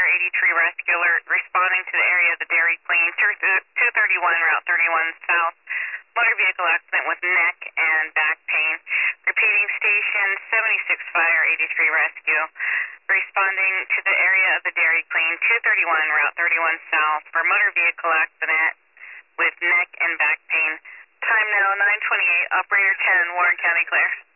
83 Rescue Alert, responding to the area of the Dairy Queen, 231 Route 31 South. Motor vehicle accident with neck and back pain. Repeating station 76 Fire 83 Rescue. Responding to the area of the Dairy Queen, 231 Route 31 South for motor vehicle accident with neck and back pain. Time now 9:28. Operator 10, Warren County clear.